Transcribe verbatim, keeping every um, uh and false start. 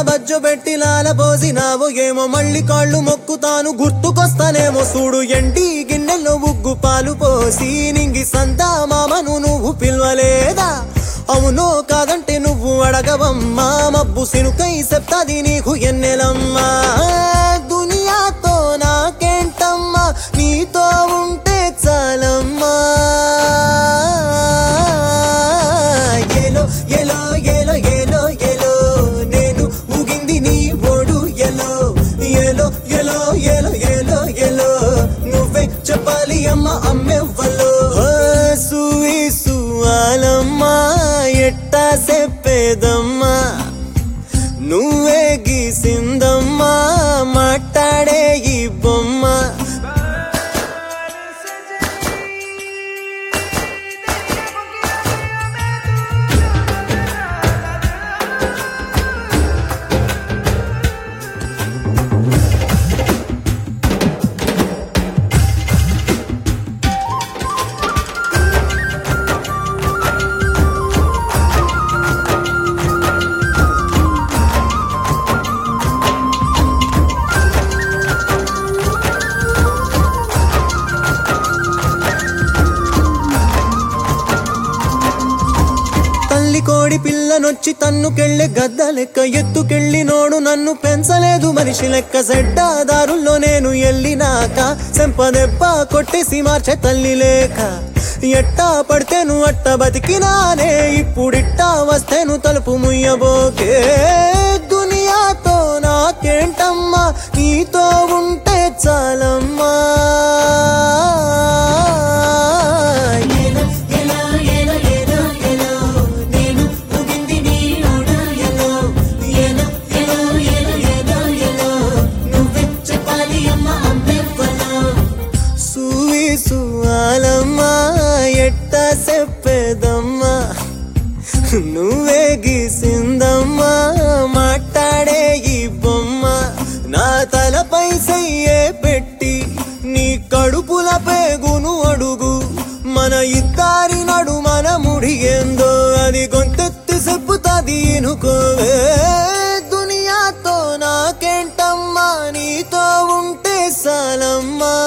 బజ్జో పెట్టి లాల పోసినావో ఏమో మళ్ళీ కాళ్ళు మొక్కుతాను గుర్తుకొస్తానేమో చూడు ఎండి గిన్నెల్లో ఉగ్గు పాలు పోసి నింగి సంతా మామను నువ్వు పిలవలేదా అవునో కాదంటే నువ్వు అడగవమ్మా మబ్బు సినుకై చెప్తాది నీకు ఎన్నెలమ్మా దునియాతో నాకేంటమ్మా నీతో ఉంటే చాలమ్మా ఎలో ఎలో ఎలో ఎలో ఎలో నేను ఊగింది నీ ఓడు ఎలో ఎలో ఎలో ఎలో ఎలో ఎలో నువ్వే చెప్పాలి అమ్మ అమ్మెవ్వలో సువి సువాలమ్మా ఎట్టా చెప్పేదమ్మా నువ్వే గీసిందమ్మా మాట్లాడే ఈ బొమ్మ కోడి పిల్లనొచ్చి తన్నుకెళ్ళే గద్ద లెక్క ఎత్తుకెళ్ళి నోడు నన్ను పెంచలేదు మనిషి లెక్క సెడ్డాదారుల్లో నేను ఎల్లినాక చెంపదెబ్బ కొట్టేసి మార్చే తల్లి లేక ఎట్టా పడితేను అట్ట బతికినానే ఇప్పుడిట్టా వస్తేను తలుపు ముయ్యబోకే దునియాతో నాకేంటమ్మా నీతో ఉంటే చాలమ్మా సువాలమ్మా ఎట్టా చెప్పేదమ్మా నువ్వే గీసిందమ్మా మాట్లాడే ఈ బొమ్మ నా తలపై సయ్యే పెట్టి నీ కడుపుల పేగును అడుగు మన ఇద్దరి నడు మన ముడిగేందో అది గొంతెత్తి చెప్పుతాది అనుకోవే దునియాతో నాకేంటమ్మా నీతో ఉంటే సాలమ్మా